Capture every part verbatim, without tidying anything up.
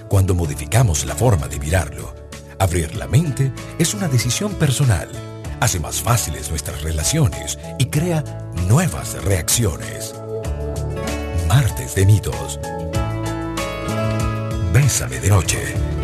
cuando modificamos la forma de mirarlo. Abrir la mente es una decisión personal. Hace más fáciles nuestras relaciones y crea nuevas reacciones. Martes de mitos. Bésame de noche.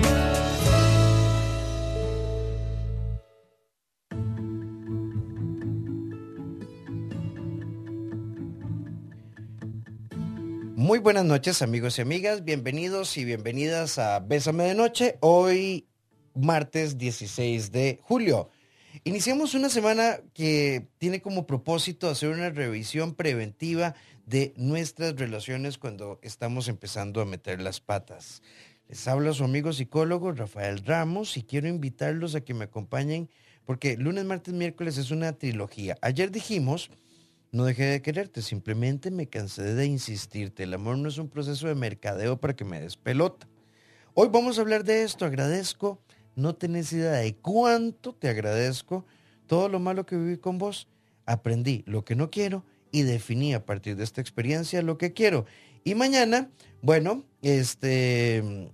Muy buenas noches, amigos y amigas. Bienvenidos y bienvenidas a Bésame de Noche. Hoy, martes dieciséis de julio. Iniciamos una semana que tiene como propósito hacer una revisión preventiva de nuestras relaciones cuando estamos empezando a meter las patas. Les habla su amigo psicólogo Rafael Ramos y quiero invitarlos a que me acompañen porque lunes, martes, miércoles es una trilogía. Ayer dijimos... No dejé de quererte, simplemente me cansé de insistirte. El amor no es un proceso de mercadeo para que me des pelota. Hoy vamos a hablar de esto. Agradezco, no tenés idea de cuánto te agradezco todo lo malo que viví con vos. Aprendí lo que no quiero y definí a partir de esta experiencia lo que quiero. Y mañana, bueno, este,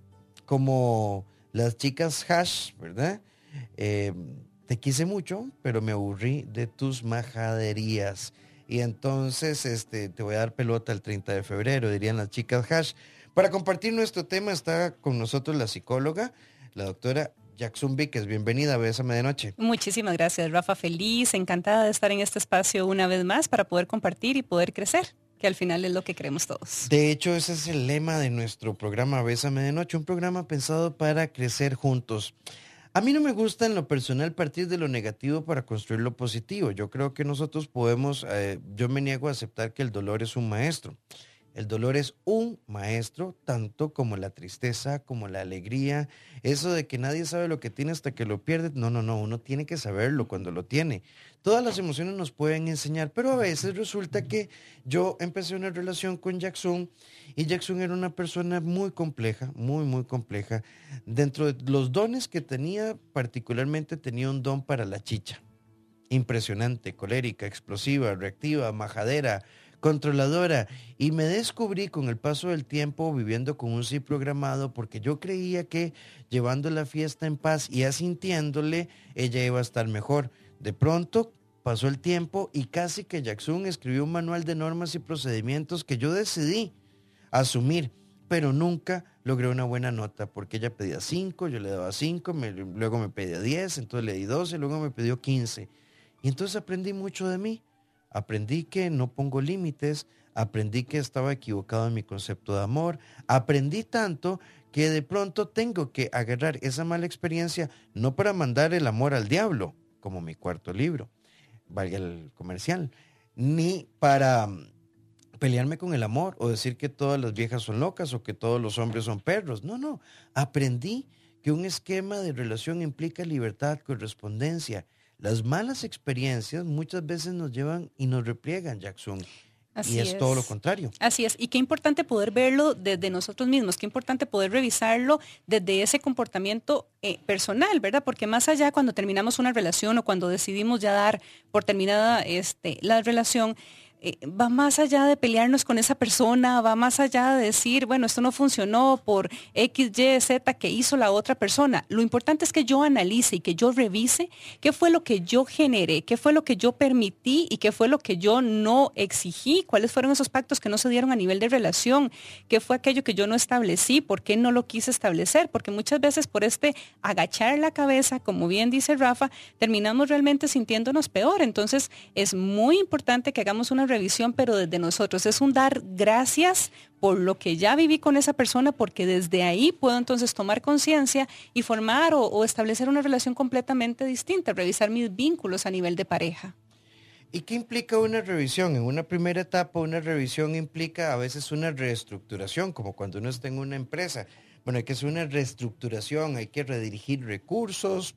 como las chicas hash, ¿verdad? Eh, te quise mucho, pero me aburrí de tus majaderías. Y entonces este, te voy a dar pelota el treinta de febrero, dirían las chicas hash. Para compartir nuestro tema está con nosotros la psicóloga, la doctora Jackson Víquez. Bienvenida a Bésame de Noche. Muchísimas gracias, Rafa. Feliz, encantada de estar en este espacio una vez más para poder compartir y poder crecer, que al final es lo que queremos todos. De hecho, ese es el lema de nuestro programa Bésame de Noche, un programa pensado para crecer juntos. A mí no me gusta en lo personal partir de lo negativo para construir lo positivo. Yo creo que nosotros podemos, eh, yo me niego a aceptar que el dolor es un maestro. El dolor es un maestro, tanto como la tristeza, como la alegría. Eso de que nadie sabe lo que tiene hasta que lo pierde. No, no, no, uno tiene que saberlo cuando lo tiene. Todas las emociones nos pueden enseñar, pero a veces resulta que yo empecé una relación con Jackson y Jackson era una persona muy compleja, muy, muy compleja. Dentro de los dones que tenía, particularmente tenía un don para la chicha. Impresionante, colérica, explosiva, reactiva, majadera, controladora, y me descubrí con el paso del tiempo viviendo con un sí programado porque yo creía que llevando la fiesta en paz y asintiéndole ella iba a estar mejor. De pronto pasó el tiempo y casi que Jackson escribió un manual de normas y procedimientos que yo decidí asumir, pero nunca logré una buena nota porque ella pedía cinco, yo le daba cinco, me, luego me pedía diez, entonces le di doce, luego me pidió quince. Y entonces aprendí mucho de mí. Aprendí que no pongo límites, aprendí que estaba equivocado en mi concepto de amor, aprendí tanto que de pronto tengo que agarrar esa mala experiencia no para mandar el amor al diablo, como mi cuarto libro, valga el comercial, ni para pelearme con el amor o decir que todas las viejas son locas o que todos los hombres son perros. No, no, aprendí que un esquema de relación implica libertad, correspondencia. Las malas experiencias muchas veces nos llevan y nos repliegan, Jackson. Así y es, es todo lo contrario. Así es. Y qué importante poder verlo desde nosotros mismos, qué importante poder revisarlo desde ese comportamiento eh, personal, ¿verdad? Porque más allá cuando terminamos una relación o cuando decidimos ya dar por terminada este, la relación, Eh, va más allá de pelearnos con esa persona, va más allá de decir, bueno, esto no funcionó por X, Y, Z que hizo la otra persona. Lo importante es que yo analice y que yo revise qué fue lo que yo generé, qué fue lo que yo permití y qué fue lo que yo no exigí, cuáles fueron esos pactos que no se dieron a nivel de relación, qué fue aquello que yo no establecí, por qué no lo quise establecer, porque muchas veces por este agachar la cabeza, como bien dice Rafa, terminamos realmente sintiéndonos peor. Entonces es muy importante que hagamos una revisión, pero desde nosotros. Es un dar gracias por lo que ya viví con esa persona, porque desde ahí puedo entonces tomar conciencia y formar o, o establecer una relación completamente distinta, revisar mis vínculos a nivel de pareja. ¿Y qué implica una revisión? En una primera etapa, una revisión implica a veces una reestructuración, como cuando uno está en una empresa. Bueno, hay que hacer una reestructuración, hay que redirigir recursos,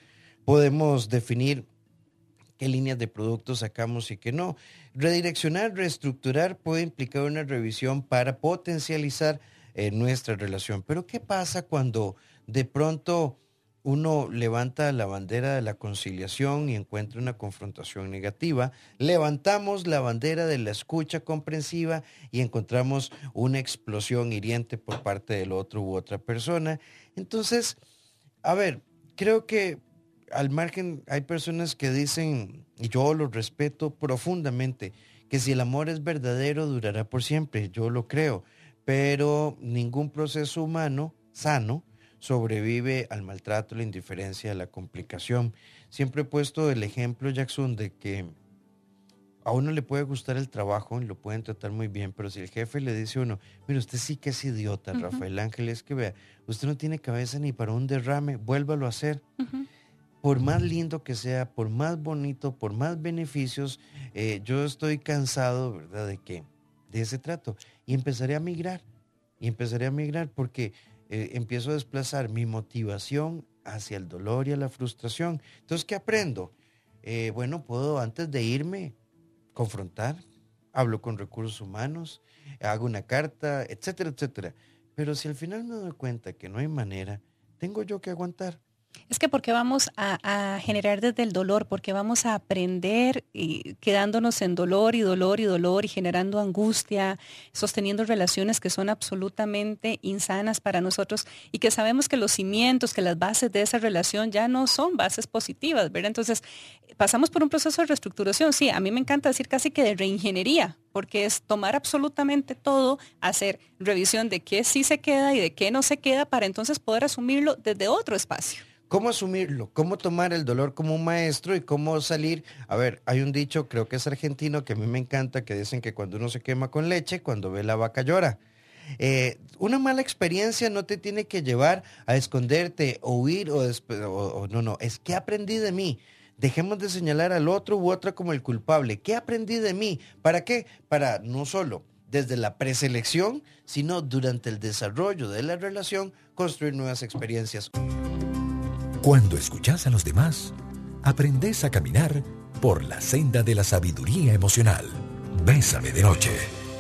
podemos definir qué líneas de productos sacamos y qué no. Redireccionar, reestructurar puede implicar una revisión para potencializar eh, nuestra relación. Pero ¿qué pasa cuando de pronto uno levanta la bandera de la conciliación y encuentra una confrontación negativa. Levantamos la bandera de la escucha comprensiva y encontramos una explosión hiriente por parte del otro u otra persona. Entonces, a ver, creo que al margen hay personas que dicen, y yo lo respeto profundamente, que si el amor es verdadero durará por siempre. Yo lo creo, pero ningún proceso humano sano sobrevive al maltrato, la indiferencia, a la complicación. Siempre he puesto el ejemplo, Jackson, de que a uno le puede gustar el trabajo, lo pueden tratar muy bien, pero si el jefe le dice a uno, mire, usted sí que es idiota, uh-huh. Rafael Ángel, es que vea, usted no tiene cabeza ni para un derrame, vuélvalo a hacer. Uh-huh. Por más lindo que sea, por más bonito, por más beneficios, eh, yo estoy cansado, ¿verdad?, de que, de ese trato. Y empezaré a migrar, y empezaré a migrar porque Eh, empiezo a desplazar mi motivación hacia el dolor y a la frustración. Entonces, ¿qué aprendo? Eh, bueno, puedo antes de irme confrontar, hablo con recursos humanos, hago una carta, etcétera, etcétera. Pero si al final me doy cuenta que no hay manera, tengo yo que aguantar. Es que porque vamos a, a generar desde el dolor, porque vamos a aprender y quedándonos en dolor y dolor y dolor y generando angustia, sosteniendo relaciones que son absolutamente insanas para nosotros y que sabemos que los cimientos, que las bases de esa relación ya no son bases positivas, ¿verdad? Entonces, pasamos por un proceso de reestructuración, sí, a mí me encanta decir casi que de reingeniería, porque es tomar absolutamente todo, hacer revisión de qué sí se queda y de qué no se queda para entonces poder asumirlo desde otro espacio. ¿Cómo asumirlo? ¿Cómo tomar el dolor como un maestro y cómo salir? A ver, hay un dicho, creo que es argentino, que a mí me encanta, que dicen que cuando uno se quema con leche, cuando ve la vaca llora. Eh, una mala experiencia no te tiene que llevar a esconderte o huir o, despe- o, o no, no, es que aprendí de mí. Dejemos de señalar al otro u otra como el culpable. ¿Qué aprendí de mí? ¿Para qué? Para no solo desde la preselección, sino durante el desarrollo de la relación, construir nuevas experiencias. Cuando escuchas a los demás, aprendes a caminar por la senda de la sabiduría emocional. Bésame de noche.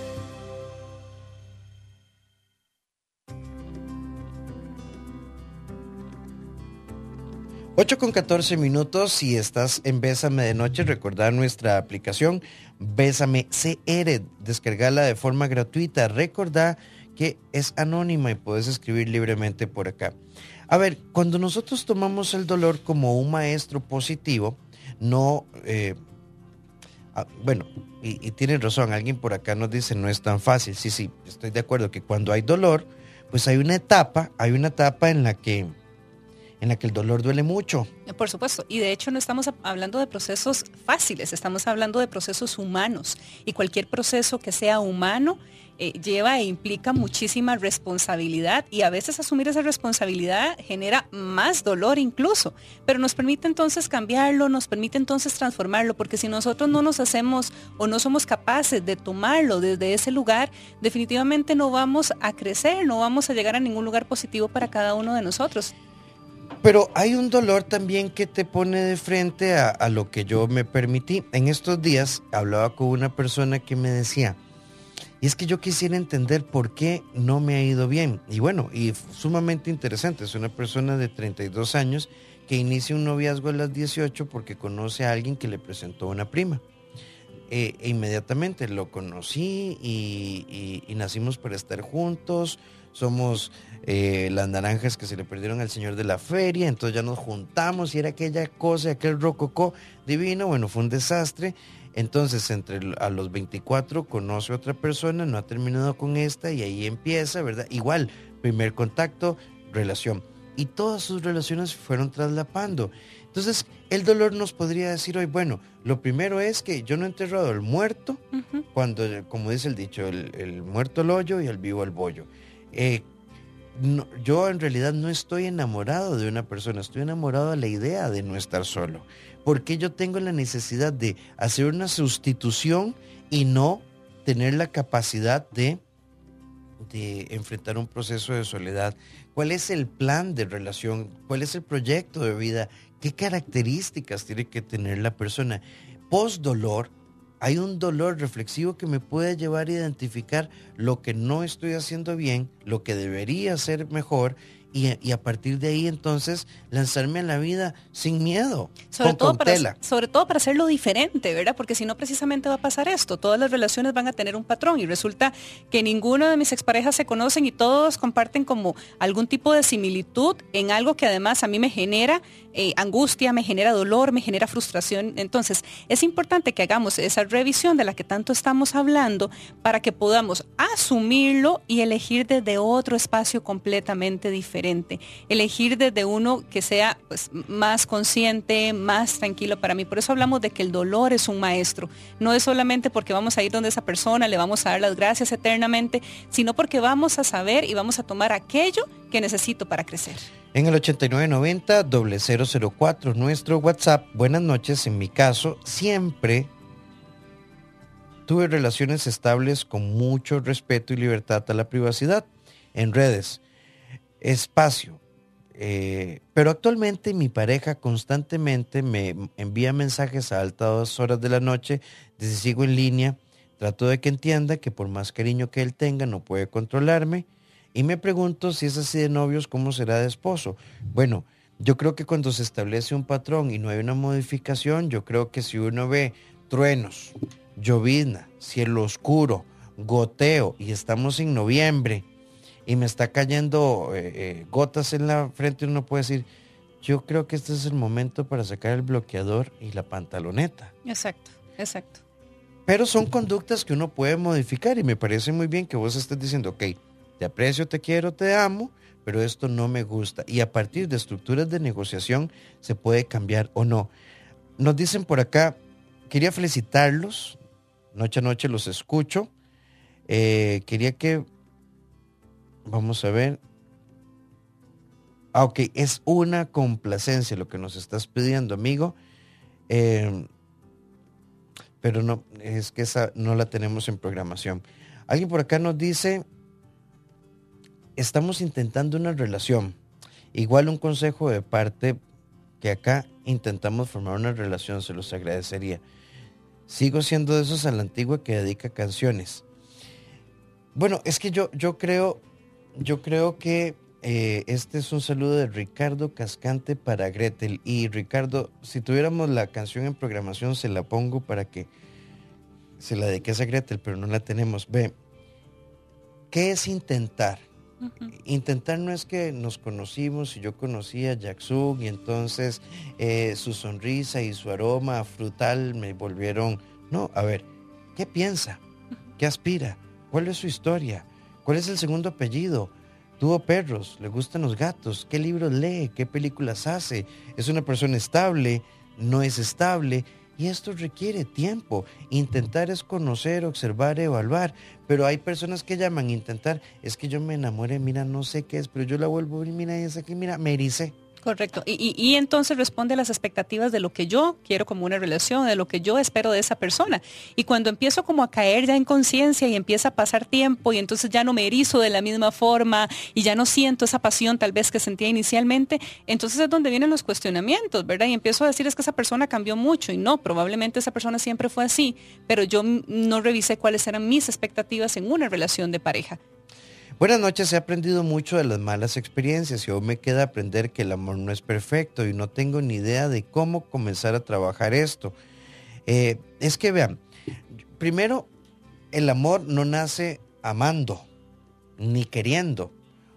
ocho con catorce minutos, si estás en Bésame de Noche, recordar nuestra aplicación Bésame C R, descargarla de forma gratuita, recordá que es anónima y puedes escribir libremente por acá. A ver, cuando nosotros tomamos el dolor como un maestro positivo, no, eh, ah, bueno, y, y tienen razón, alguien por acá nos dice no es tan fácil, sí, sí, estoy de acuerdo que cuando hay dolor, pues hay una etapa, hay una etapa en la que en la que el dolor duele mucho. Por supuesto, y de hecho no estamos hablando de procesos fáciles, estamos hablando de procesos humanos, y cualquier proceso que sea humano eh, lleva e implica muchísima responsabilidad, y a veces asumir esa responsabilidad genera más dolor incluso, pero nos permite entonces cambiarlo, nos permite entonces transformarlo, porque si nosotros no nos hacemos o no somos capaces de tomarlo desde ese lugar, definitivamente no vamos a crecer, no vamos a llegar a ningún lugar positivo para cada uno de nosotros. Pero hay un dolor también que te pone de frente a, a lo que yo me permití. En estos días hablaba con una persona que me decía, y es que yo quisiera entender por qué no me ha ido bien. Y bueno, y sumamente interesante, es una persona de treinta y dos años que inicia un noviazgo a las dieciocho porque conoce a alguien que le presentó una prima. Eh, e inmediatamente lo conocí y, y, y nacimos para estar juntos. Somos eh, las naranjas que se le perdieron al señor de la feria, entonces ya nos juntamos y era aquella cosa, aquel rococó divino. Bueno, fue un desastre. Entonces, entre a los veinticuatro conoce a otra persona, no ha terminado con esta y ahí empieza, ¿verdad? Igual, primer contacto, relación. Y todas sus relaciones fueron traslapando. Entonces, el dolor nos podría decir hoy, bueno, lo primero es que yo no he enterrado al muerto, uh-huh. cuando, como dice el dicho, el, el muerto al hoyo y el vivo al bollo. Eh, no, yo en realidad no estoy enamorado de una persona, estoy enamorado de la idea de no estar solo. Porque yo tengo la necesidad de hacer una sustitución y no tener la capacidad de, de enfrentar un proceso de soledad. ¿Cuál es el plan de relación? ¿Cuál es el proyecto de vida? ¿Qué características tiene que tener la persona? Post dolor, hay un dolor reflexivo que me puede llevar a identificar lo que no estoy haciendo bien, lo que debería hacer mejor y, y a partir de ahí entonces lanzarme a la vida sin miedo, sobre con todo cautela. Para, sobre todo para hacerlo diferente, ¿verdad? Porque si no, precisamente va a pasar esto. Todas las relaciones van a tener un patrón y resulta que ninguno de mis exparejas se conocen y todos comparten como algún tipo de similitud en algo que además a mí me genera eh, angustia, me genera dolor, me genera frustración. Entonces, es importante que hagamos esa revisión de la que tanto estamos hablando para que podamos asumirlo y elegir desde otro espacio completamente diferente. Elegir desde uno que sea pues, más consciente, más tranquilo para mí. Por eso hablamos de que el dolor es un maestro. No es solamente porque vamos a ir donde esa persona, le vamos a dar las gracias eternamente, sino porque vamos a saber y vamos a tomar aquello que necesito para crecer. En el ochenta y nueve noventa, cero cero cuatro, nuestro WhatsApp. Buenas noches, en mi caso, siempre tuve relaciones estables con mucho respeto y libertad a la privacidad en redes, espacio. Eh, pero actualmente mi pareja constantemente me envía mensajes a altas horas de la noche, desde sigo en línea, trato de que entienda que por más cariño que él tenga no puede controlarme y me pregunto si es así de novios, ¿cómo será de esposo? Bueno, yo creo que cuando se establece un patrón y no hay una modificación, yo creo que si uno ve truenos, llovizna, cielo oscuro, goteo y estamos en noviembre y me está cayendo eh, eh, gotas en la frente, uno puede decir, yo creo que este es el momento para sacar el bloqueador y la pantaloneta. Exacto, exacto. Pero son conductas que uno puede modificar y me parece muy bien que vos estés diciendo, ok, te aprecio, te quiero, te amo, pero esto no me gusta. Y a partir de estructuras de negociación se puede cambiar o no. Nos dicen por acá, quería felicitarlos, noche a noche los escucho. Eh, quería que, vamos a ver. Ah, ok, es una complacencia lo que nos estás pidiendo, amigo. Eh, pero no, es que esa no la tenemos en programación. Alguien por acá nos dice, estamos intentando una relación. Igual un consejo de parte que acá intentamos formar una relación, se los agradecería. Sigo siendo de esos a la antigua que dedica canciones. Bueno, es que yo, yo creo, yo creo que eh, este es un saludo de Ricardo Cascante para Gretel. Y Ricardo, si tuviéramos la canción en programación, se la pongo para que se la dediques a Gretel, pero no la tenemos. Ve, ¿qué es intentar? Uh-huh. Intentar no es que nos conocimos y yo conocí a Jackson y entonces eh, su sonrisa y su aroma frutal me volvieron... No, a ver, ¿qué piensa? ¿Qué aspira? ¿Cuál es su historia? ¿Cuál es el segundo apellido? ¿Tuvo perros? ¿Le gustan los gatos? ¿Qué libros lee? ¿Qué películas hace? ¿Es una persona estable? ¿No es estable? Y esto requiere tiempo. Intentar es conocer, observar, evaluar. Pero hay personas que llaman intentar, es que yo me enamoré, mira, no sé qué es, pero yo la vuelvo a ver, mira, es aquí, mira, me ericé. Correcto. Y, y, y entonces responde a las expectativas de lo que yo quiero como una relación, de lo que yo espero de esa persona. Y cuando empiezo como a caer ya en conciencia y empieza a pasar tiempo y entonces ya no me erizo de la misma forma y ya no siento esa pasión tal vez que sentía inicialmente, entonces es donde vienen los cuestionamientos, ¿verdad? Y empiezo a decir es que esa persona cambió mucho y no, probablemente esa persona siempre fue así, pero yo no revisé cuáles eran mis expectativas en una relación de pareja. Buenas noches, he aprendido mucho de las malas experiencias y aún me queda aprender que el amor no es perfecto y no tengo ni idea de cómo comenzar a trabajar esto. Eh, es que vean, primero, el amor no nace amando ni queriendo.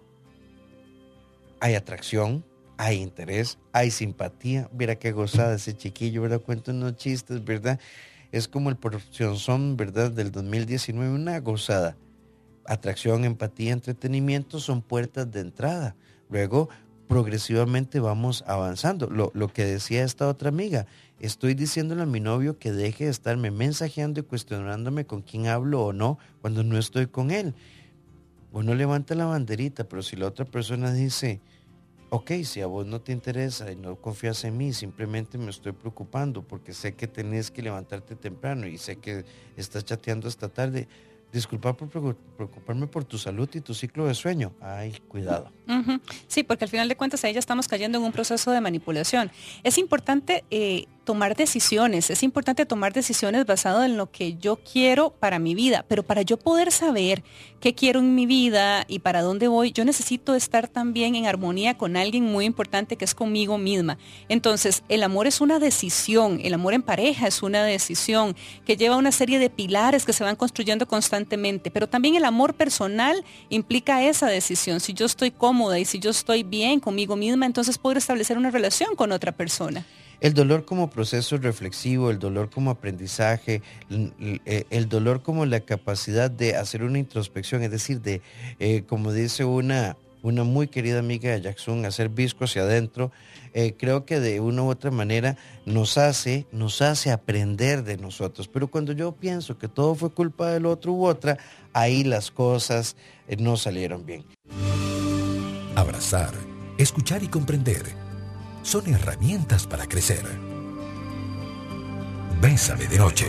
Hay atracción, hay interés, hay simpatía. Mira qué gozada ese chiquillo, ¿verdad? Cuenta unos chistes, ¿verdad? Es como el Porcionzón, ¿verdad? Del dos mil diecinueve, una gozada. Atracción, empatía, entretenimiento son puertas de entrada. Luego, progresivamente vamos avanzando. Lo, lo que decía esta otra amiga, estoy diciéndole a mi novio que deje de estarme mensajeando y cuestionándome con quién hablo o no cuando no estoy con él. Uno levanta la banderita, pero si la otra persona dice, ok, si a vos no te interesa y no confías en mí, simplemente me estoy preocupando porque sé que tenés que levantarte temprano y sé que estás chateando esta tarde. Disculpa por preocuparme por tu salud y tu ciclo de sueño. Ay, cuidado. Uh-huh. Sí, porque al final de cuentas ahí ya estamos cayendo en un proceso de manipulación. Es importante eh, tomar decisiones. Es importante tomar decisiones basadas en lo que yo quiero para mi vida, pero para yo poder saber qué quiero en mi vida y para dónde voy, yo necesito estar también en armonía con alguien muy importante que es conmigo misma. Entonces, el amor es una decisión, el amor en pareja es una decisión que lleva una serie de pilares que se van construyendo constantemente, pero también el amor personal implica esa decisión. Si yo estoy cómoda y si yo estoy bien conmigo misma, entonces puedo establecer una relación con otra persona. El dolor como proceso reflexivo, el dolor como aprendizaje, el dolor como la capacidad de hacer una introspección, es decir, de, eh, como dice una, una muy querida amiga de Jackson, hacer visco hacia adentro, eh, creo que de una u otra manera nos hace, nos hace aprender de nosotros. Pero cuando yo pienso que todo fue culpa del otro u otra, ahí las cosas eh, no salieron bien. Abrazar, escuchar y comprender son herramientas para crecer. Bésame de noche.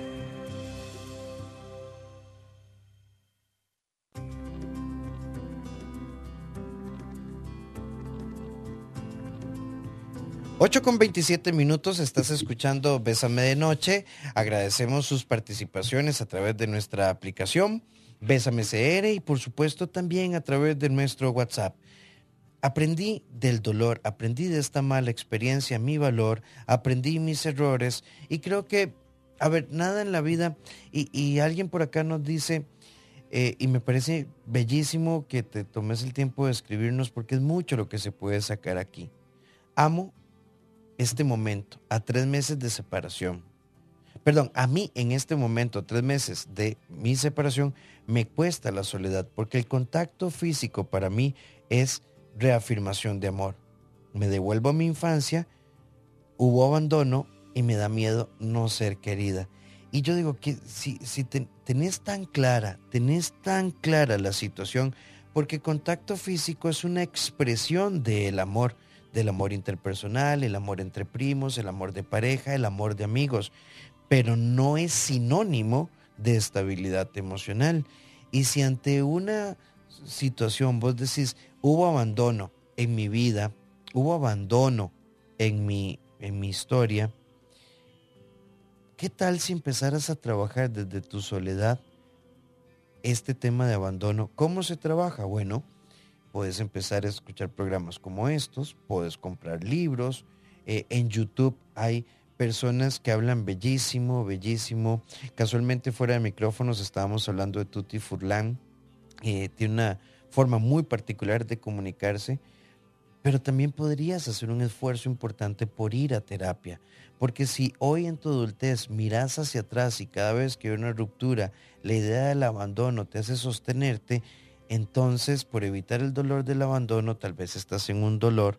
ocho con veintisiete minutos, estás escuchando Bésame de Noche. Agradecemos sus participaciones a través de nuestra aplicación Bésame C R y por supuesto también a través de nuestro WhatsApp. Aprendí del dolor, aprendí de esta mala experiencia, mi valor, aprendí mis errores y creo que, a ver, nada en la vida, y, y alguien por acá nos dice, eh, y me parece bellísimo que te tomes el tiempo de escribirnos porque es mucho lo que se puede sacar aquí. Amo este momento, a tres meses de separación. Perdón, a mí en este momento, tres meses de mi separación, me cuesta la soledad porque el contacto físico para mí es reafirmación de amor. Me devuelvo a mi infancia, hubo abandono y me da miedo no ser querida. Y yo digo que si, si ten, tenés tan clara, tenés tan clara la situación, porque contacto físico es una expresión del amor, del amor interpersonal, el amor entre primos, el amor de pareja, el amor de amigos, pero no es sinónimo de estabilidad emocional. Y si ante una situación vos decís, hubo abandono en mi vida, hubo abandono en mi, en mi historia, ¿qué tal si empezaras a trabajar desde tu soledad este tema de abandono? ¿Cómo se trabaja? Bueno, puedes empezar a escuchar programas como estos, puedes comprar libros, eh, en YouTube hay personas que hablan bellísimo, bellísimo. Casualmente fuera de micrófonos estábamos hablando de Tuti Furlan, eh, tiene una forma muy particular de comunicarse, pero también podrías hacer un esfuerzo importante por ir a terapia, porque si hoy en tu adultez miras hacia atrás y cada vez que hay una ruptura, la idea del abandono te hace sostenerte, entonces por evitar el dolor del abandono, tal vez estás en un dolor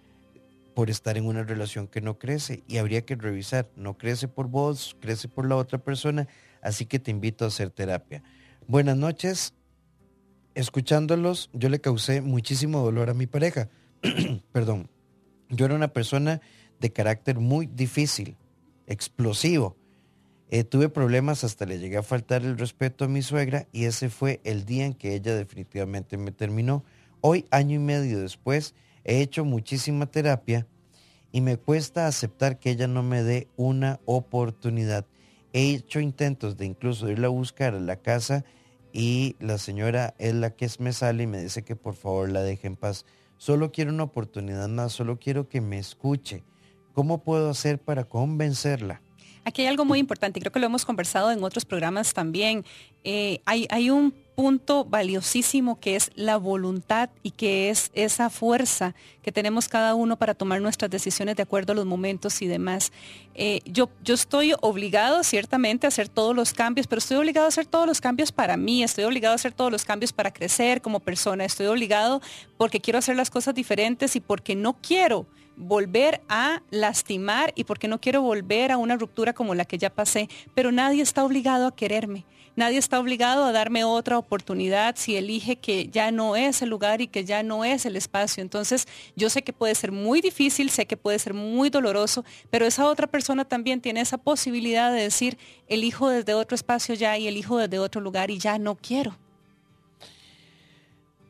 por estar en una relación que no crece y habría que revisar, no crece por vos, crece por la otra persona, así que te invito a hacer terapia. Buenas noches. Escuchándolos, yo le causé muchísimo dolor a mi pareja. Perdón. Yo era una persona de carácter muy difícil, explosivo. Eh, tuve problemas, hasta le llegué a faltar el respeto a mi suegra y ese fue el día en que ella definitivamente me terminó. Hoy, año y medio después, he hecho muchísima terapia y me cuesta aceptar que ella no me dé una oportunidad. He hecho intentos de incluso irla a buscar a la casa y la señora es la que me sale y me dice que por favor la deje en paz. Solo quiero una oportunidad más, solo quiero que me escuche. ¿Cómo puedo hacer para convencerla? Aquí hay algo muy importante, creo que lo hemos conversado en otros programas también. Eh, hay, hay un punto valiosísimo que es la voluntad y que es esa fuerza que tenemos cada uno para tomar nuestras decisiones de acuerdo a los momentos y demás. Eh, yo, yo estoy obligado ciertamente a hacer todos los cambios, pero estoy obligado a hacer todos los cambios para mí, estoy obligado a hacer todos los cambios para crecer como persona, estoy obligado porque quiero hacer las cosas diferentes y porque no quiero volver a lastimar y porque no quiero volver a una ruptura como la que ya pasé, pero nadie está obligado a quererme. Nadie está obligado a darme otra oportunidad si elige que ya no es el lugar y que ya no es el espacio. Entonces, yo sé que puede ser muy difícil, sé que puede ser muy doloroso, pero esa otra persona también tiene esa posibilidad de decir, elijo desde otro espacio ya y elijo desde otro lugar y ya no quiero.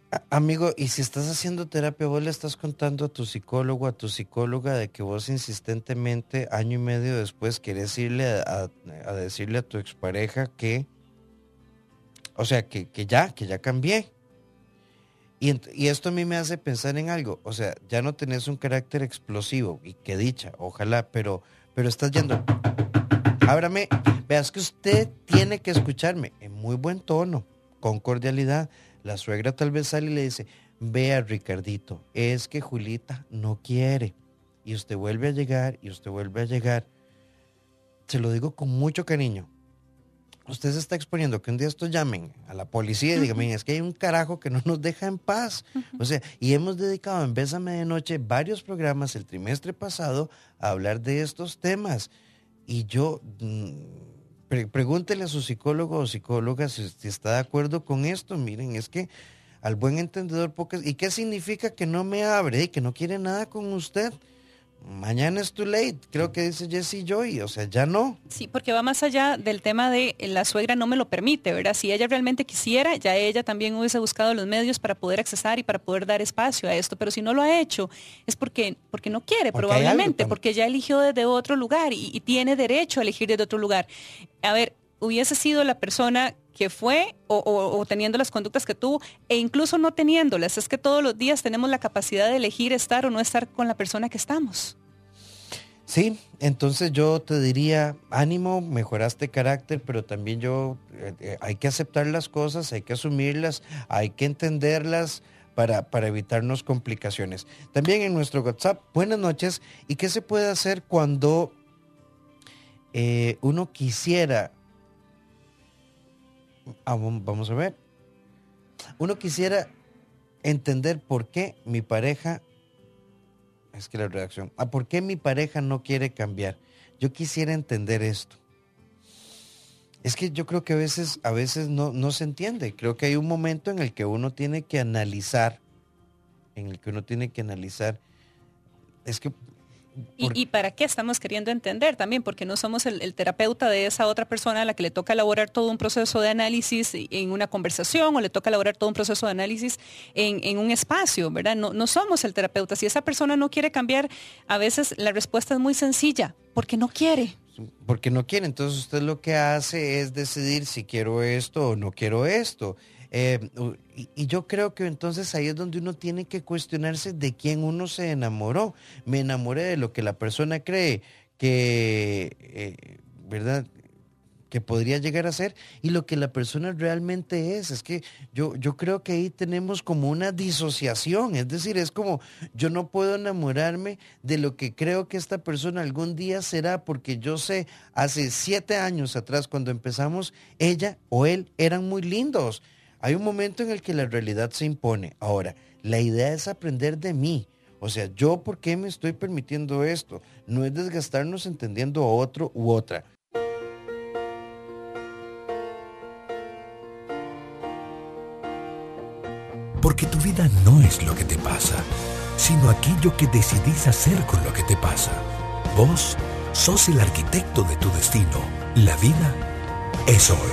Amigo, y si estás haciendo terapia, vos le estás contando a tu psicólogo, a tu psicóloga, de que vos insistentemente, año y medio después, querés irle a, a- a decirle a tu expareja que, o sea, que, que ya, que ya cambié. Y, ent- y esto a mí me hace pensar en algo, o sea, ya no tenés un carácter explosivo, y qué dicha, ojalá, pero, pero estás yendo, ábrame, veas que usted tiene que escucharme en muy buen tono, con cordialidad. La suegra tal vez sale y le dice, vea Ricardito, es que Julita no quiere. Y usted vuelve a llegar y usted vuelve a llegar. Se lo digo con mucho cariño. Usted se está exponiendo que un día estos llamen a la policía y digan, Ujú, miren, es que hay un carajo que no nos deja en paz. ujú. O sea, y hemos dedicado en Bésame de Noche varios programas el trimestre pasado a hablar de estos temas. Y yo, mm, pre- pregúntele a su psicólogo o psicóloga si, si está de acuerdo con esto. Miren, es que al buen entendedor pocas... ¿Y qué significa que no me abre y que no quiere nada con usted? Mañana es too late, creo que dice Jessie Joy, o sea, ya no. Sí, porque va más allá del tema de eh, la suegra no me lo permite, ¿verdad? Si ella realmente quisiera, ya ella también hubiese buscado los medios para poder accesar y para poder dar espacio a esto, pero si no lo ha hecho es porque, porque no quiere, Porque hay algo probablemente, tam- porque ya eligió desde otro lugar y, y tiene derecho a elegir desde otro lugar. A ver, hubiese sido la persona que fue o, o- o teniendo las conductas que tuvo e incluso no teniéndolas. Es que todos los días tenemos la capacidad de elegir estar o no estar con la persona que estamos. Sí, entonces yo te diría, ánimo, mejoraste carácter, pero también yo, eh, eh, hay que aceptar las cosas, hay que asumirlas, hay que entenderlas para, para evitarnos complicaciones. También en nuestro WhatsApp, buenas noches, ¿y qué se puede hacer cuando eh, uno quisiera, ah, vam- vamos a ver, uno quisiera entender por qué mi pareja, es que la redacción, ah, por qué mi pareja no quiere cambiar? Yo quisiera entender esto. Es que yo creo que a veces, a veces no, no se entiende. Creo que hay un momento en el que uno tiene que analizar, en el que uno tiene que analizar. Es que, ¿Y, por, y para qué estamos queriendo entender también? Porque no somos el, el terapeuta de esa otra persona a la que le toca elaborar todo un proceso de análisis en una conversación o le toca elaborar todo un proceso de análisis en, en un espacio, ¿verdad? No, no somos el terapeuta. Si esa persona no quiere cambiar, a veces la respuesta es muy sencilla, porque no quiere. porque no quiere. Entonces usted lo que hace es decidir si quiero esto o no quiero esto. Eh, u- y, y yo creo que entonces ahí es donde uno tiene que cuestionarse de quién uno se enamoró. Me enamoré de lo que la persona cree que, eh, ¿verdad? Que podría llegar a ser y lo que la persona realmente es. Es que yo, yo creo que ahí tenemos como una disociación, es decir, es como yo no puedo enamorarme de lo que creo que esta persona algún día será, porque yo sé, hace siete años atrás cuando empezamos, ella o él eran muy lindos. Hay un momento en el que la realidad se impone. Ahora, la idea es aprender de mí. O sea, yo por qué me estoy permitiendo esto. No es desgastarnos entendiendo a otro u otra. Porque tu vida no es lo que te pasa, sino aquello que decidís hacer con lo que te pasa. Vos sos el arquitecto de tu destino. La vida es hoy.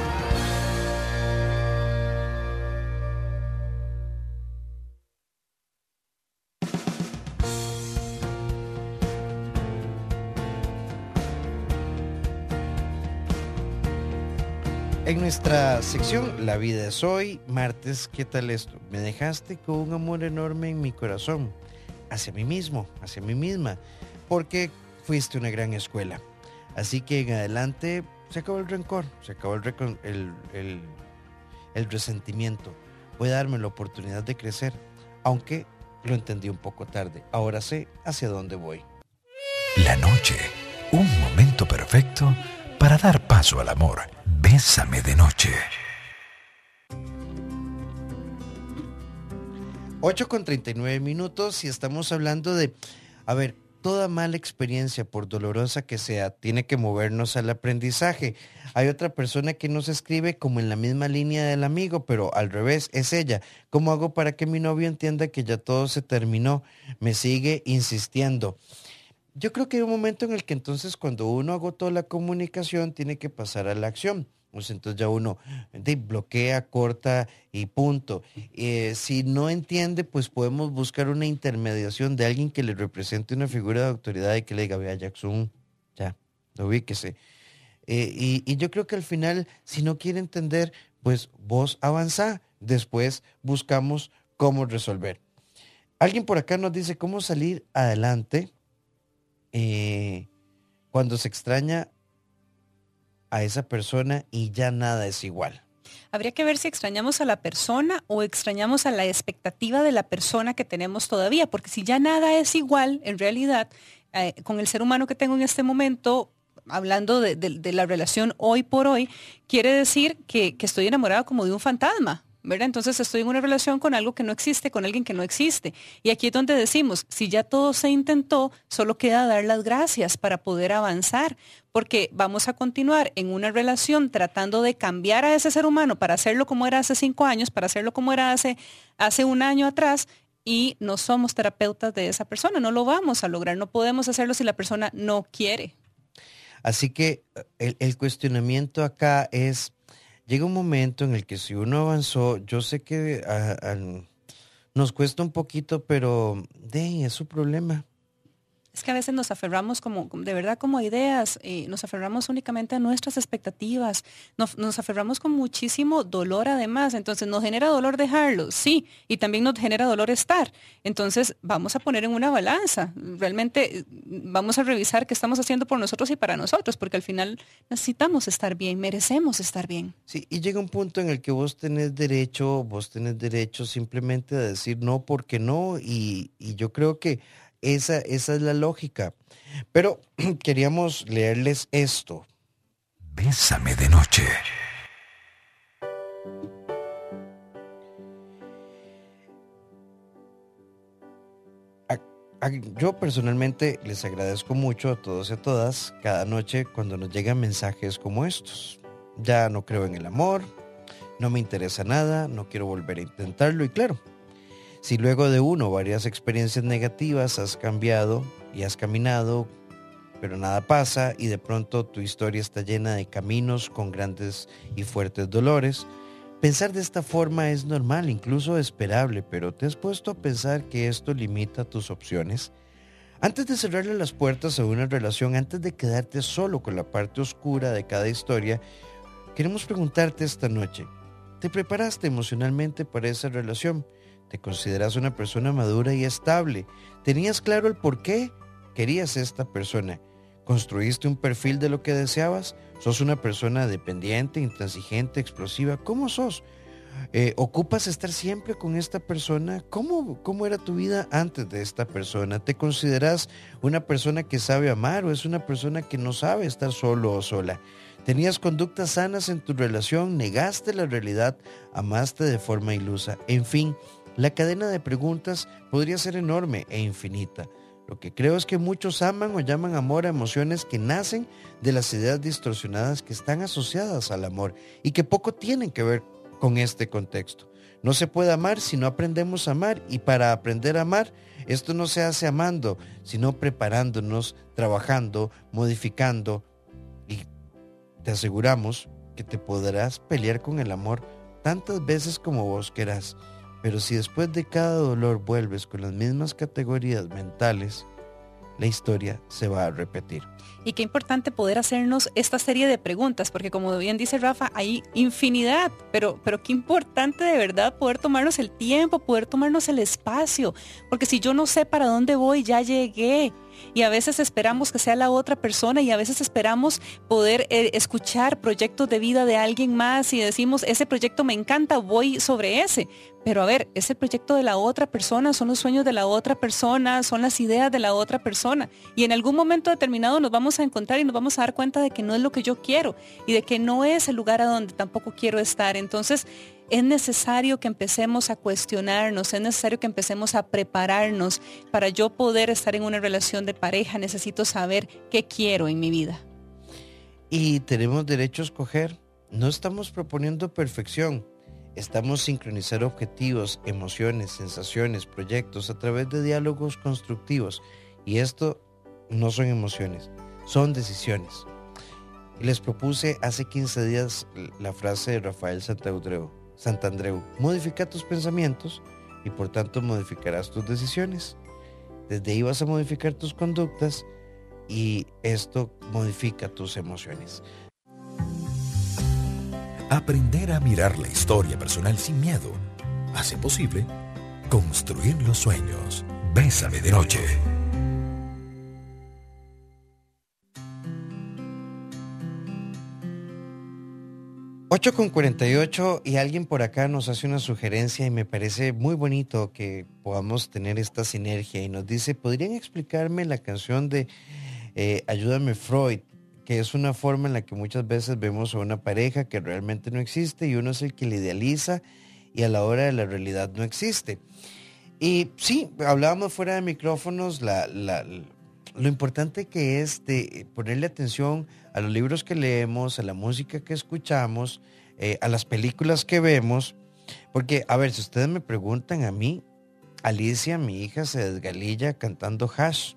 En nuestra sección La vida es hoy, martes, ¿qué tal esto? Me dejaste con un amor enorme en mi corazón, hacia mí mismo, hacia mí misma, porque fuiste una gran escuela. Así que en adelante se acabó el rencor, se acabó el, recon- el, el, el resentimiento. Voy a darme la oportunidad de crecer, aunque lo entendí un poco tarde. Ahora sé hacia dónde voy. La noche, un momento perfecto para dar paso al amor. Bésame de noche. ocho con treinta y nueve minutos y estamos hablando de, a ver, toda mala experiencia, por dolorosa que sea, tiene que movernos al aprendizaje. Hay otra persona que nos escribe como en la misma línea del amigo, pero al revés, es ella. ¿Cómo hago para que mi novio entienda que ya todo se terminó? Me sigue insistiendo. Yo creo que hay un momento en el que entonces cuando uno agotó la comunicación tiene que pasar a la acción. Pues entonces ya uno de, bloquea, corta y punto. Eh, si no entiende, pues podemos buscar una intermediación de alguien que le represente una figura de autoridad y que le diga, vea Jackson, ya, ubíquese. Eh, y, y yo creo que al final, si no quiere entender, pues vos avanzá. Después buscamos cómo resolver. Alguien por acá nos dice cómo salir adelante eh, cuando se extraña a esa persona y ya nada es igual. Habría que ver si extrañamos a la persona o extrañamos a la expectativa de la persona que tenemos todavía, porque si ya nada es igual, en realidad, eh, con el ser humano que tengo en este momento, hablando de, de, de la relación hoy por hoy, quiere decir que, que estoy enamorada como de un fantasma, ¿verdad? Entonces estoy en una relación con algo que no existe, con alguien que no existe. Y aquí es donde decimos, si ya todo se intentó, solo queda dar las gracias para poder avanzar, porque vamos a continuar en una relación tratando de cambiar a ese ser humano para hacerlo como era hace cinco años, para hacerlo como era hace, hace un año atrás, y no somos terapeutas de esa persona, no lo vamos a lograr, no podemos hacerlo si la persona no quiere. Así que el, el cuestionamiento acá es, llega un momento en el que si uno avanzó, yo sé que a, a, nos cuesta un poquito, pero de, es su problema. Es que a veces nos aferramos como, de verdad, como a ideas, eh, nos aferramos únicamente a nuestras expectativas, nos, nos aferramos con muchísimo dolor además, entonces nos genera dolor dejarlo, sí, y también nos genera dolor estar. Entonces vamos a poner en una balanza, realmente vamos a revisar qué estamos haciendo por nosotros y para nosotros, porque al final necesitamos estar bien, merecemos estar bien. Sí, y llega un punto en el que vos tenés derecho, vos tenés derecho simplemente a decir no porque no, y, y yo creo que Esa, esa es la lógica. Pero queríamos leerles esto. Bésame de noche. A, a, yo personalmente les agradezco mucho a todos y a todas cada noche cuando nos llegan mensajes como estos. Ya no creo en el amor, no me interesa nada, no quiero volver a intentarlo y claro, si luego de uno o varias experiencias negativas has cambiado y has caminado, pero nada pasa y de pronto tu historia está llena de caminos con grandes y fuertes dolores, pensar de esta forma es normal, incluso esperable, pero ¿te has puesto a pensar que esto limita tus opciones? Antes de cerrarle las puertas a una relación, antes de quedarte solo con la parte oscura de cada historia, queremos preguntarte esta noche, ¿te preparaste emocionalmente para esa relación? ¿Te consideras una persona madura y estable? ¿Tenías claro el por qué querías a esta persona? ¿Construiste un perfil de lo que deseabas? ¿Sos una persona dependiente, intransigente, explosiva? ¿Cómo sos? Eh, ¿Ocupas estar siempre con esta persona? ¿Cómo, ¿Cómo era tu vida antes de esta persona? ¿Te consideras una persona que sabe amar o es una persona que no sabe estar solo o sola? ¿Tenías conductas sanas en tu relación? ¿Negaste la realidad? ¿Amaste de forma ilusa? En fin, la cadena de preguntas podría ser enorme e infinita. Lo que creo es que muchos aman o llaman amor a emociones que nacen de las ideas distorsionadas que están asociadas al amor y que poco tienen que ver con este contexto. No se puede amar si no aprendemos a amar y para aprender a amar, esto no se hace amando, sino preparándonos, trabajando, modificando y te aseguramos que te podrás pelear con el amor tantas veces como vos querás. Pero si después de cada dolor vuelves con las mismas categorías mentales, la historia se va a repetir. Y qué importante poder hacernos esta serie de preguntas, porque como bien dice Rafa, hay infinidad, pero, pero qué importante de verdad poder tomarnos el tiempo, poder tomarnos el espacio, porque si yo no sé para dónde voy, ya llegué. Y a veces esperamos que sea la otra persona y a veces esperamos poder eh, escuchar proyectos de vida de alguien más y decimos, ese proyecto me encanta, voy sobre ese. Pero a ver, ese proyecto de la otra persona, son los sueños de la otra persona, son las ideas de la otra persona. Y en algún momento determinado nos vamos a encontrar y nos vamos a dar cuenta de que no es lo que yo quiero y de que no es el lugar a donde tampoco quiero estar. Entonces, es necesario que empecemos a cuestionarnos, es necesario que empecemos a prepararnos. Para yo poder estar en una relación de pareja, necesito saber qué quiero en mi vida. Y tenemos derecho a escoger. No estamos proponiendo perfección. Estamos sincronizar objetivos, emociones, sensaciones, proyectos a través de diálogos constructivos. Y esto no son emociones, son decisiones. Y les propuse hace quince días la frase de Rafael Santandreu, Santandreu, modifica tus pensamientos y por tanto modificarás tus decisiones. Desde ahí vas a modificar tus conductas y esto modifica tus emociones. Aprender a mirar la historia personal sin miedo hace posible construir los sueños. Bésame de noche. ocho con cuarenta y ocho y alguien por acá nos hace una sugerencia y me parece muy bonito que podamos tener esta sinergia y nos dice, ¿podrían explicarme la canción de eh, Ayúdame Freud? Que es una forma en la que muchas veces vemos a una pareja que realmente no existe y uno es el que la idealiza y a la hora de la realidad no existe. Y sí, hablábamos fuera de micrófonos la, la, lo importante que es de ponerle atención a los libros que leemos, a la música que escuchamos, eh, a las películas que vemos, porque, a ver, si ustedes me preguntan a mí, Alicia, mi hija, se desgalilla cantando Hash,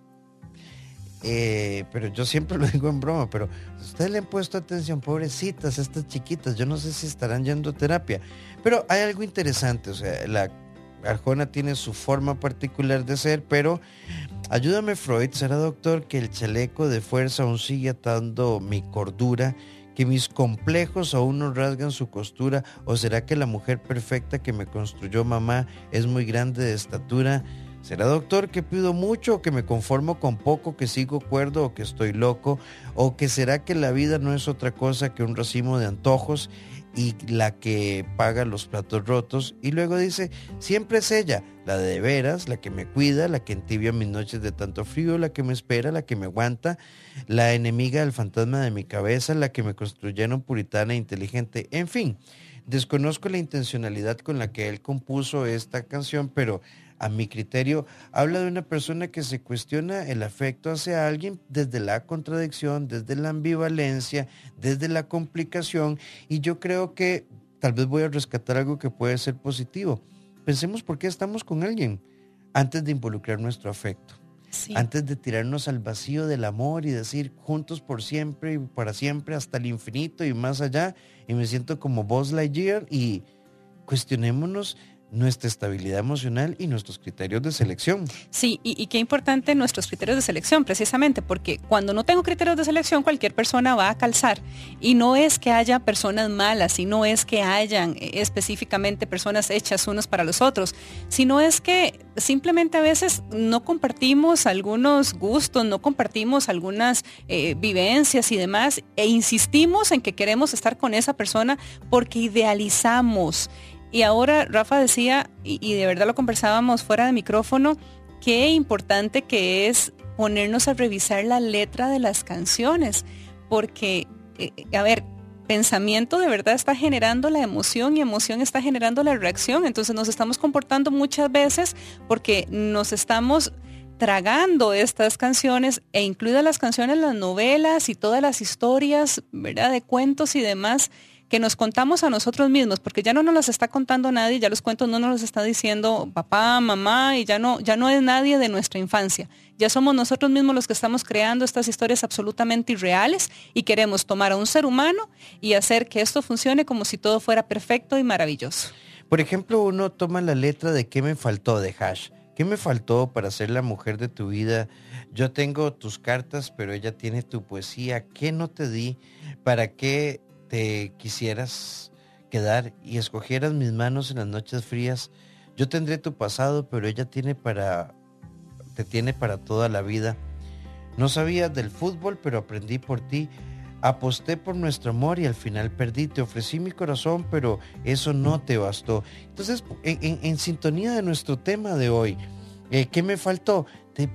eh, pero yo siempre lo digo en broma, pero si ustedes le han puesto atención, pobrecitas, estas chiquitas, yo no sé si estarán yendo a terapia, pero hay algo interesante, o sea, la Arjona tiene su forma particular de ser, pero ayúdame Freud, será doctor que el chaleco de fuerza aún sigue atando mi cordura, que mis complejos aún no rasgan su costura, o será que la mujer perfecta que me construyó mamá es muy grande de estatura. ¿Será doctor que pido mucho o que me conformo con poco, que sigo cuerdo o que estoy loco? ¿O que será que la vida no es otra cosa que un racimo de antojos y la que paga los platos rotos? Y luego dice, siempre es ella, la de veras, la que me cuida, la que entibia mis noches de tanto frío, la que me espera, la que me aguanta, la enemiga del fantasma de mi cabeza, la que me construyeron puritana e inteligente. En fin, desconozco la intencionalidad con la que él compuso esta canción, pero a mi criterio habla de una persona que se cuestiona el afecto hacia alguien desde la contradicción, desde la ambivalencia, desde la complicación, y yo creo que tal vez voy a rescatar algo que puede ser positivo. Pensemos por qué estamos con alguien antes de involucrar nuestro afecto, sí. Antes de tirarnos al vacío del amor y decir juntos por siempre y para siempre hasta el infinito y más allá, y me siento como Buzz Lightyear, y cuestionémonos nuestra estabilidad emocional y nuestros criterios de selección. Sí, y, y qué importante nuestros criterios de selección, precisamente, porque cuando no tengo criterios de selección, cualquier persona va a calzar. Y no es que haya personas malas, y no es que hayan específicamente personas hechas unos para los otros, sino es que simplemente a veces no compartimos algunos gustos, no compartimos algunas eh, vivencias y demás, e insistimos en que queremos estar con esa persona porque idealizamos. Y ahora Rafa decía, y, y de verdad lo conversábamos fuera de micrófono, qué importante que es ponernos a revisar la letra de las canciones, porque, eh, a ver, pensamiento de verdad está generando la emoción y emoción está generando la reacción, entonces nos estamos comportando muchas veces porque nos estamos tragando estas canciones, e incluidas las canciones, las novelas y todas las historias, ¿verdad?, de cuentos y demás, que nos contamos a nosotros mismos, porque ya no nos las está contando nadie, ya los cuentos no nos los está diciendo papá, mamá, y ya no, ya no es nadie de nuestra infancia. Ya somos nosotros mismos los que estamos creando estas historias absolutamente irreales y queremos tomar a un ser humano y hacer que esto funcione como si todo fuera perfecto y maravilloso. Por ejemplo, uno toma la letra de ¿qué me faltó? De Hash. ¿Qué me faltó para ser la mujer de tu vida? Yo tengo tus cartas, pero ella tiene tu poesía. ¿Qué no te di? ¿Para qué te quisieras quedar y escogieras mis manos en las noches frías? Yo tendré tu pasado, pero ella tiene para, te tiene para toda la vida. No sabía del fútbol, pero aprendí por ti. Aposté por nuestro amor y al final perdí. Te ofrecí mi corazón, pero eso no te bastó. Entonces, en, en, en sintonía de nuestro tema de hoy, eh, ¿qué me faltó? De, de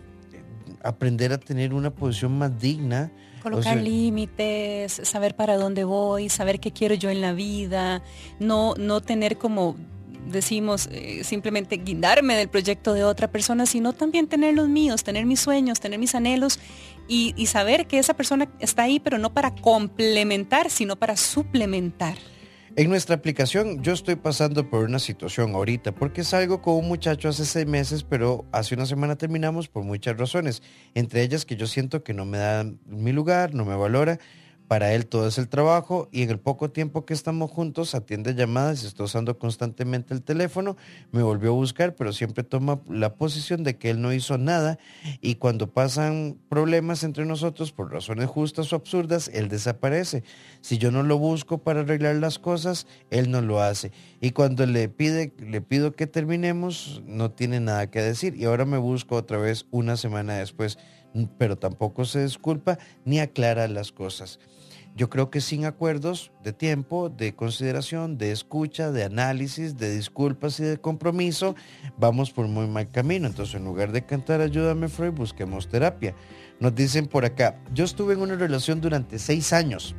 aprender a tener una posición más digna. Colocar o sea, límites, saber para dónde voy, saber qué quiero yo en la vida, no, no tener como decimos, eh, simplemente guindarme del proyecto de otra persona, sino también tener los míos, tener mis sueños, tener mis anhelos y, y saber que esa persona está ahí, pero no para complementar, sino para suplementar. En nuestra aplicación yo estoy pasando por una situación ahorita porque salgo con un muchacho hace seis meses, pero hace una semana terminamos por muchas razones, entre ellas que yo siento que no me da mi lugar, no me valora, Para él todo es el trabajo y en el poco tiempo que estamos juntos atiende llamadas y está usando constantemente el teléfono. Me volvió a buscar, pero siempre toma la posición de que él no hizo nada y cuando pasan problemas entre nosotros por razones justas o absurdas, él desaparece. Si yo no lo busco para arreglar las cosas, él no lo hace. Y cuando le pide, le pido que terminemos, no tiene nada que decir y ahora me busco otra vez una semana después, pero tampoco se disculpa ni aclara las cosas. Yo creo que sin acuerdos de tiempo, de consideración, de escucha, de análisis, de disculpas y de compromiso, vamos por muy mal camino. Entonces, en lugar de cantar Ayúdame Freud, busquemos terapia. Nos dicen por acá, yo estuve en una relación durante seis años.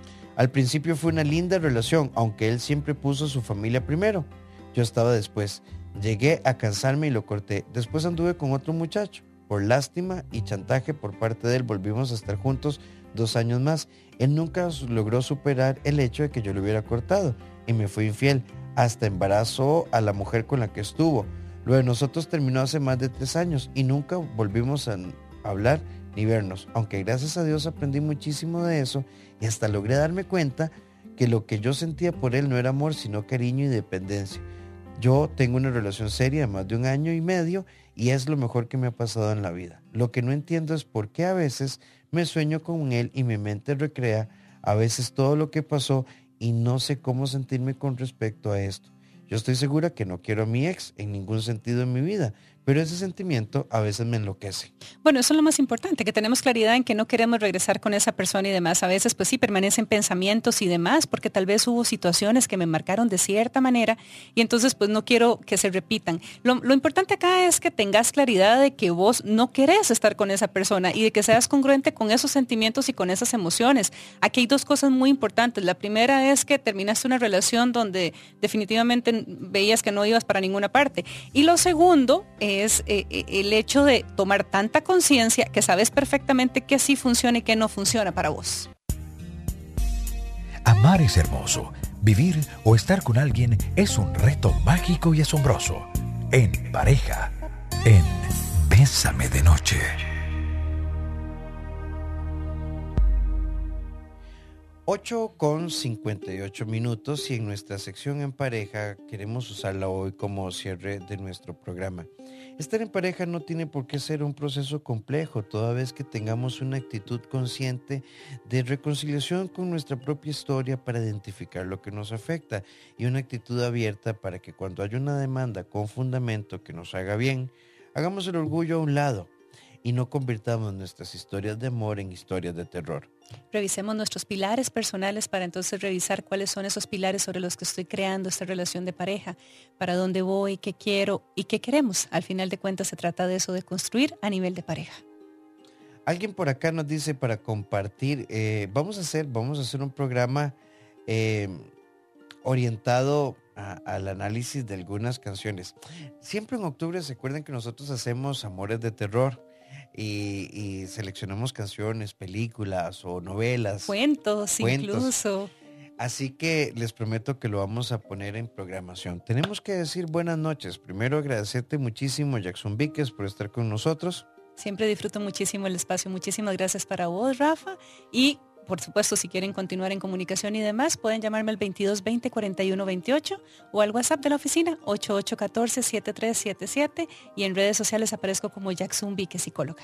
Al principio fue una linda relación, aunque él siempre puso su familia primero. Yo estaba después. Llegué a cansarme y lo corté. Después anduve con otro muchacho. Por lástima y chantaje por parte de él, volvimos a estar juntos dos años más. Él nunca logró superar el hecho de que yo lo hubiera cortado y me fue infiel. Hasta embarazó a la mujer con la que estuvo. Lo de nosotros terminó hace más de tres años y nunca volvimos a hablar ni vernos. Aunque gracias a Dios aprendí muchísimo de eso y hasta logré darme cuenta que lo que yo sentía por él no era amor, sino cariño y dependencia. Yo tengo una relación seria de más de un año y medio y es lo mejor que me ha pasado en la vida. Lo que no entiendo es por qué a veces me sueño con él y mi mente recrea a veces todo lo que pasó y no sé cómo sentirme con respecto a esto. Yo estoy segura que no quiero a mi ex en ningún sentido en mi vida, pero ese sentimiento a veces me enloquece. Bueno, eso es lo más importante, que tenemos claridad en que no queremos regresar con esa persona y demás. A veces, pues sí, permanecen pensamientos y demás, porque tal vez hubo situaciones que me marcaron de cierta manera y entonces pues no quiero que se repitan. Lo, lo importante acá es que tengas claridad de que vos no querés estar con esa persona y de que seas congruente con esos sentimientos y con esas emociones. Aquí hay dos cosas muy importantes. La primera es que terminaste una relación donde definitivamente veías que no ibas para ninguna parte. Y lo segundo es eh, el hecho de tomar tanta conciencia que sabes perfectamente qué sí funciona y qué no funciona para vos. Amar es hermoso. Vivir o estar con alguien es un reto mágico y asombroso. En pareja, en Bésame de Noche. ocho con cincuenta y ocho minutos y en nuestra sección en pareja queremos usarla hoy como cierre de nuestro programa. Estar en pareja no tiene por qué ser un proceso complejo, toda vez que tengamos una actitud consciente de reconciliación con nuestra propia historia para identificar lo que nos afecta y una actitud abierta para que cuando haya una demanda con fundamento que nos haga bien, hagamos el orgullo a un lado y no convirtamos nuestras historias de amor en historias de terror. Revisemos nuestros pilares personales para entonces revisar cuáles son esos pilares sobre los que estoy creando esta relación de pareja, para dónde voy, qué quiero y qué queremos. Al final de cuentas se trata de eso, de construir a nivel de pareja. Alguien por acá nos dice para compartir, eh, vamos a hacer, vamos a hacer un programa eh, orientado a, al análisis de algunas canciones. Siempre en octubre se acuerdan que nosotros hacemos Amores de Terror. Y, y seleccionamos canciones, películas o novelas. Cuentos, cuentos incluso. Así que les prometo que lo vamos a poner en programación. Tenemos que decir buenas noches. Primero agradecerte muchísimo, Jackson Víquez, por estar con nosotros. Siempre disfruto muchísimo el espacio. Muchísimas gracias para vos, Rafa. Y por supuesto, si quieren continuar en comunicación y demás, pueden llamarme al veintidós veinte cuarenta y uno veintiocho o al WhatsApp de la oficina ocho ocho uno cuatro siete tres siete siete y en redes sociales aparezco como Jackson Víquez, psicóloga.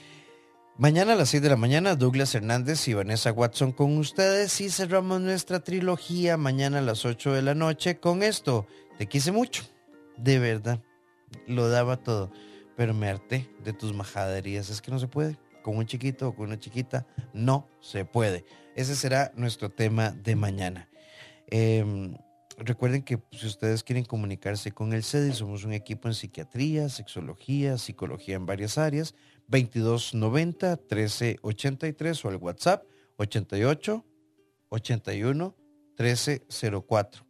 Mañana a las seis de la mañana, Douglas Hernández y Vanessa Watson con ustedes y cerramos nuestra trilogía mañana a las ocho de la noche con esto. Te quise mucho, de verdad, lo daba todo, pero me harté de tus majaderías, es que no se puede. Con un chiquito o con una chiquita, no se puede. Ese será nuestro tema de mañana. Eh, recuerden que si ustedes quieren comunicarse con el C E D I, somos un equipo en psiquiatría, sexología, psicología en varias áreas. veintidós noventa trece ochenta y tres o al WhatsApp ochenta y ocho ochenta y uno trece cero cuatro.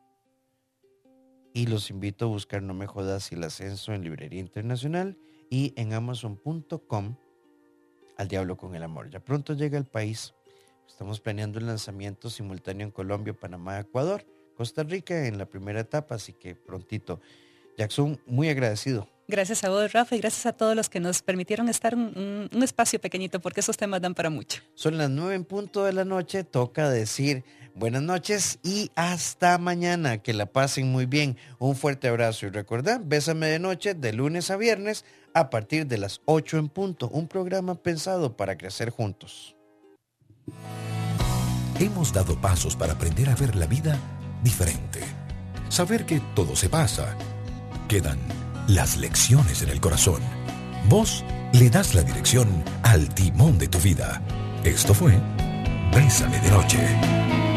Y los invito a buscar No Me Jodas y el Ascenso en Librería Internacional y en amazon punto com. Al diablo con el amor. Ya pronto llega al país. Estamos planeando el lanzamiento simultáneo en Colombia, Panamá, Ecuador, Costa Rica en la primera etapa, así que prontito. Jackson, muy agradecido. Gracias a vos, Rafa, y gracias a todos los que nos permitieron estar un, un, un espacio pequeñito, porque esos temas dan para mucho. Son las nueve en punto de la noche, toca decir buenas noches y hasta mañana, que la pasen muy bien. Un fuerte abrazo y recordad, Bésame de Noche de lunes a viernes a partir de las ocho en punto, un programa pensado para crecer juntos. Hemos dado pasos para aprender a ver la vida diferente. Saber que todo se pasa. Quedan las lecciones en el corazón. Vos le das la dirección al timón de tu vida. Esto fue Bésame de Noche.